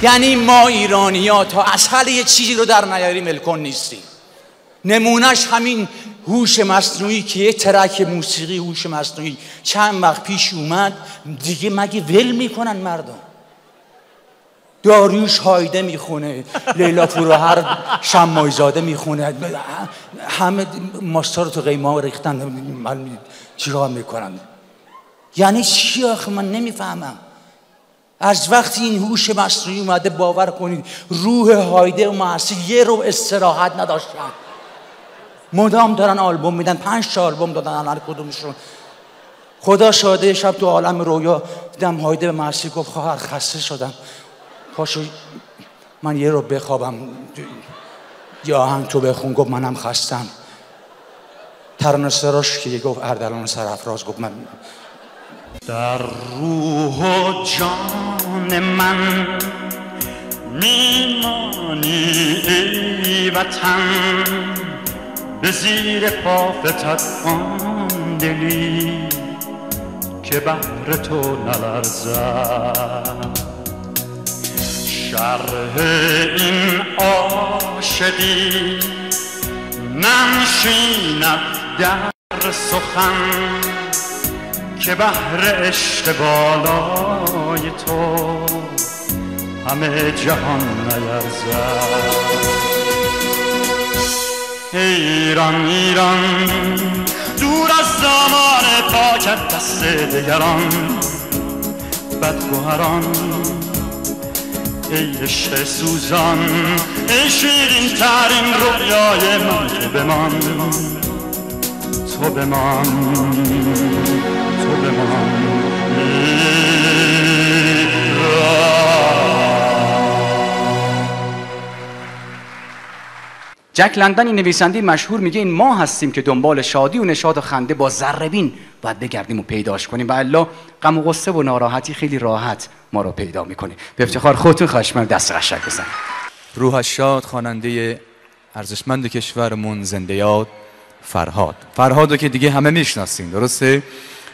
یعنی ما ایرانی‌ها تا اصل یه چیزی رو در نیاریم ولکن نیستیم. نمونهش همین هوش مصنوعی که یه ترک موسیقی هوش مصنوعی چند وقت پیش اومد، دیگه مگه ول میکنن مردم؟ داریوش هایده میخونه، لیلا پورهر شمایزاده میخونه، همه ماستا رو تو قیمه ریختن، من چیکار میکنن؟ یعنی چی آخه؟ من نمیفهمم. از وقتی این هوش مصنوعی اومده باور کنید روح هایده و معصی یه رو استراحت نداشتن، مدام دارن آلبوم میدن، 5 تا آلبوم دادن هر کدومشون. خدا شاهده شب تو عالم رویا دیدم هایده به معصی گفت خواهر خسته شدم، پاشو من یه رو بخوابم، یا آهنگ تو بخون. گفت منم خستم. ترانه سراش که گفت اردلان سرافراز گفت من در روح و جان من میمانی ای وطن، به زیر پا فتد آن دلی که بهر تو نلرزد. شرح این عاشقی ننشیند در سخن، که بهر عشق بالای تو همه جهان نیرزد. ایران ایران دور از زمان پاکت دست دگران، بدگوهران ای عشق سوزان، ای شیرین ترین رویای من، تو بمان تو بمان تو بمان. جک لندن این نویسنده مشهور میگه این ما هستیم که دنبال شادی و نشاط و خنده با ذره‌بین باید بگردیم و پیداش کنیم، و الا غم و غصه و ناراحتی خیلی راحت ما رو پیدا میکنه. به افتخار خودتون خواهش می‌کنم دست قشنگ بزنید. روحش شاد خواننده ارزشمند کشورمون زنده یاد فرهادو که دیگه همه میشناسین، درسته؟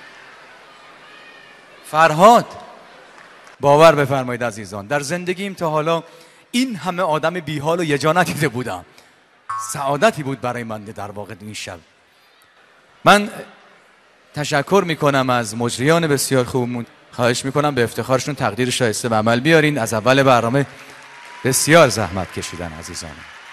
فرهاد، باور بفرمایید عزیزان، در زندگیم تا حالا این همه آدم بیحال و یه جا ندیده بودم. سعادتی بود برای من در واقع این شب. من تشکر میکنم از مجریان بسیار خوبمون، خواهش میکنم به افتخارشون تقدیر شایسته به عمل بیارین. از اول برنامه بسیار زحمت کشیدن عزیزان.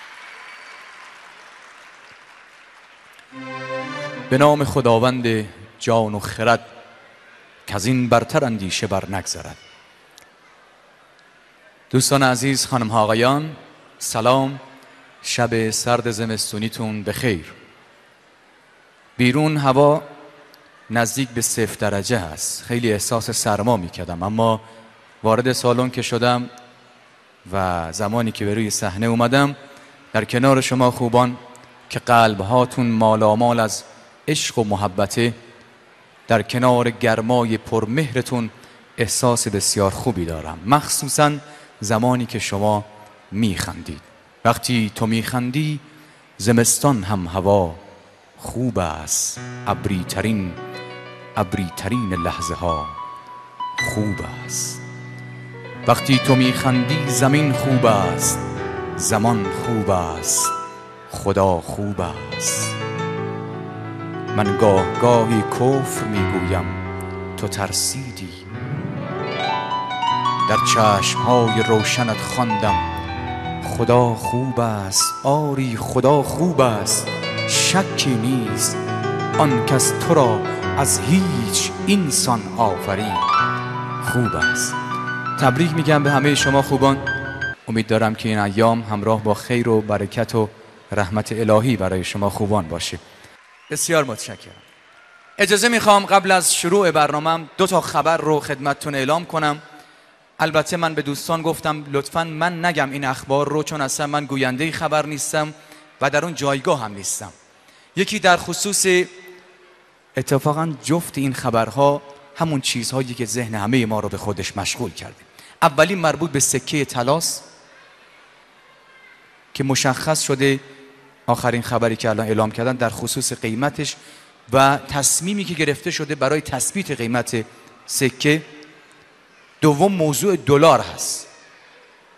به نام خداوند جان و خرد، که از این برتر اندیشه بر نگذرد. دوستان عزیز، خانم ها آقایان، سلام. شب سرد زمستونیتون بخیر. بیرون هوا نزدیک به 0 درجه هست. خیلی احساس سرما میکردم، اما وارد سالن که شدم و زمانی که به روی صحنه اومدم در کنار شما خوبان که قلبهاتون مالامال از عشق و محبته، در کنار گرمای پرمهرتون احساس بسیار خوبی دارم، مخصوصا زمانی که شما میخندید. وقتی تو میخندی زمستان هم هوا خوب است، ابری ترین لحظه ها خوب است. وقتی تو میخندی زمین خوب است، زمان خوب است، خدا خوب است. من گاهی کفر میگویم تو ترسیدی، در چشمهای روشنت خواندم خدا خوب است. آری خدا خوب است، شکی نیست، آن کس تو را از هیچ اینسان آفرید خوب است. تبریک میگم به همه شما خوبان. امید دارم که این ایام همراه با خیر و برکت و رحمت الهی برای شما خوبان باشه. بسیار متشکرم. اجازه میخوام قبل از شروع برنامه‌ام 2 تا خبر رو خدمتتون اعلام کنم. البته من به دوستان گفتم لطفاً من نگم این اخبار رو، چون اصلا من گوینده خبر نیستم و در اون جایگاه هم نیستم. یکی در خصوص اتفاقاً جفت این خبرها همون چیزهایی که ذهن همه ما رو به خودش مشغول کرده. اولی مربوط به سکه طلاست که مشخص شده آخرین خبری که الان اعلام کردن در خصوص قیمتش و تصمیمی که گرفته شده برای تثبیت قیمت سکه. دوم موضوع دلار هست.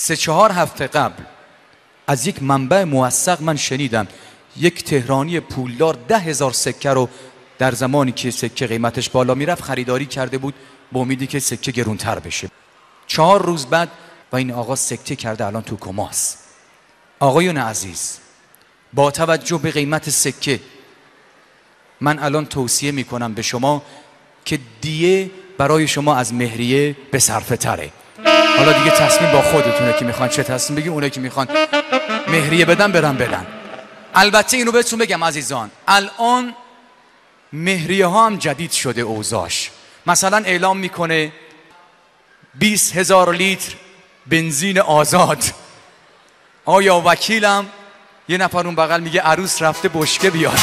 3-4 هفته قبل از یک منبع موثق من شنیدم یک تهرانی پولدار 10,000 سکه رو در زمانی که سکه قیمتش بالا میرفت خریداری کرده بود با امیدی که سکه گرونتر بشه. 4 روز بعد و این آقا سکته کرده، الان تو کماست. آقایون عزیز، با توجه به قیمت سکه من الان توصیه میکنم به شما که دیه برای شما از مهریه به صرفه تره. حالا دیگه تصمیم با خودتونه که میخوان چه تصمیم بگیم. اونه که میخوان مهریه بدن. البته اینو بهتون بگم عزیزان، الان مهریه ها هم جدید شده اوضاعش. مثلا اعلام میکنه 20,000 لیتر بنزین آزاد. آیا وکیلم یه نفر اون بغل میگه عروس رفته بشکه بیاره.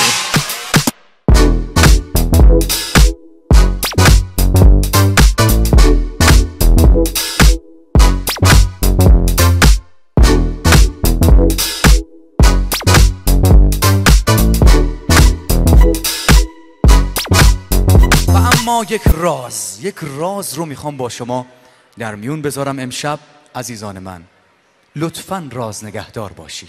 اما یک راز رو میخوام با شما در میون بذارم امشب. عزیزان من، لطفاً راز نگهدار باشید.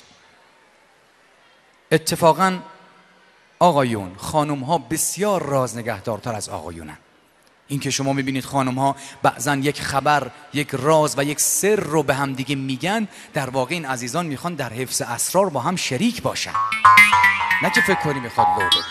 اتفاقاً آقایون، خانم ها بسیار راز نگهدارتر از آقایونن. این که شما میبینید خانم ها بعضاً یک خبر، یک راز و یک سر رو به هم دیگه میگن، در واقع این عزیزان میخوان در حفظ اسرار با هم شریک باشن، نه که فکر کنی میخواد لو بده.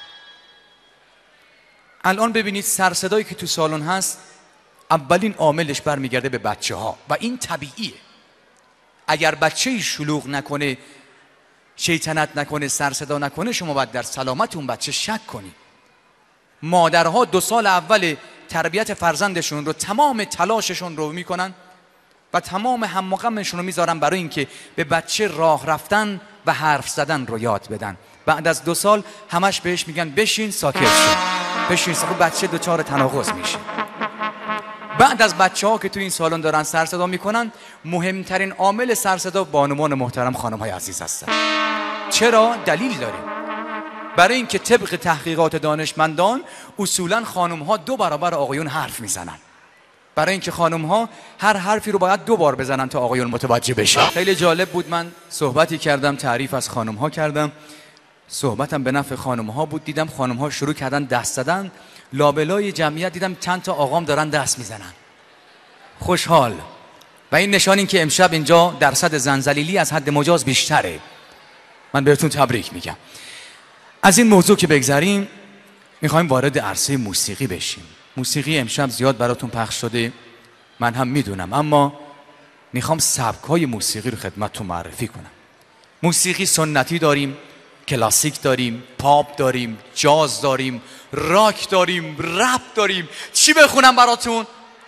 الان ببینید سرصدایی که تو سالن هست، اولین عاملش برمیگرده به بچه ها و این طبیعیه. اگر بچه‌ای شلوغ نکنه، شیطنت نکنه، سرصدا نکنه، شما باید در سلامت اون بچه شک کنید. مادرها 2 سال اول تربیت فرزندشون رو تمام تلاششون رو میکنن و تمام هم و غمشون رو میذارن برای اینکه به بچه راه رفتن و حرف زدن رو یاد بدن. بعد از 2 سال همش بهش میگن بشین ساکت شو، بشین ساکت. بچه دچار تناقض میشه. بعد از بچه ها که تو این سالن دارن سرصدا میکنن، مهمترین عامل سرصدا بانوان محترم، خانم های عزیز هستن. چرا؟ دلیل داریم. برای اینکه طبق تحقیقات دانشمندان اصولا خانم ها 2 برابر آقایون حرف میزنن. برای اینکه خانم ها هر حرفی رو باید 2 بار بزنن تا آقایون متوجه بشن. خیلی جالب بود، من صحبتی کردم، تعریف از خانم ها کردم، صحبتم به نفع خانم ها بود. دیدم خانم ها شروع کردن دست زدن، لابلای جمعیت دیدم چند تا آقام دارن دست میزنن، خوشحال. و این نشان این که امشب اینجا درصد زنزلیلی از حد مجاز بیشتره. من بهتون تبریک میگم. از این موضوع که بگذریم، میخوایم وارد عرصه موسیقی بشیم. موسیقی امشب زیاد براتون پخش شده، من هم میدونم، اما میخوام سبک‌های موسیقی رو خدمتتون معرفی کنم. موسیقی سنتی داریم، کلاسیک داریم، پاپ داریم، جاز داریم، راک داریم، رپ داریم. چی بخونم براتون؟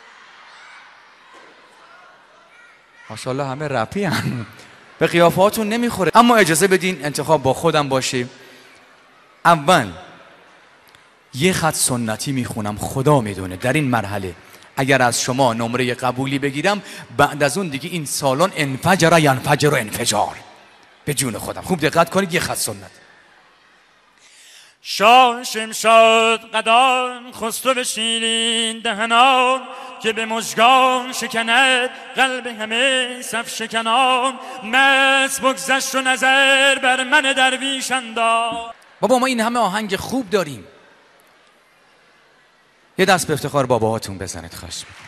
ماشاءالله همه رپی هم. به قیافهاتون نمیخوره، اما اجازه بدین انتخاب با خودم باشه. اول یه خط سنتی میخونم، خدا میدونه در این مرحله اگر از شما نمره قبولی بگیرم، بعد از اون دیگه این سالن انفجر ینفجر انفجار. به جون خودم خوب دقت کنید. یه خط سنت. شاه شمشاد قدان خسرو به شیرین دهنان، که به مژگان شکند قلب همه صف شکنان. مس بگذشت و نظر بر من درویش انداز. بابا ما این همه آهنگ خوب داریم. یه دست به افتخار باباهاتون بزنید خواهش می‌کنم.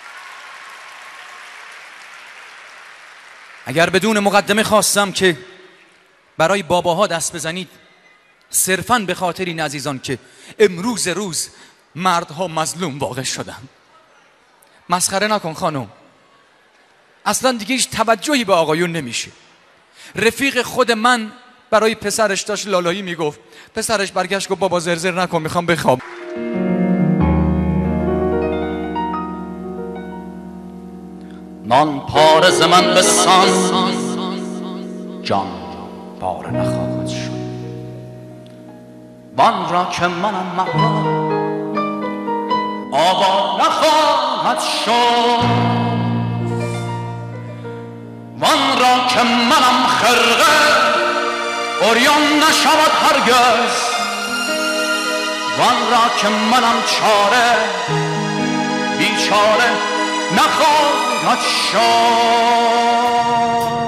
اگر بدون مقدمه خواستم که برای باباها دست بزنید، صرفاً به خاطر این عزیزان که امروز روز مردها مظلوم واقع شدن. مسخره نکن خانم، اصلا دیگه هیچ توجهی به آقایون نمیشه. رفیق خود من برای پسرش داشت لالایی میگفت، پسرش برگشت گفت بابا زرزر نکن میخوام بخواب. نان پاره ز من بسان، جان پاره نخواهد شد. وان را که منم محرم، آوا نخواهد شد. وان را که منم خرقه، عریان نشود هرگز. وان را که منم چاره، بیچاره نخواهد شد.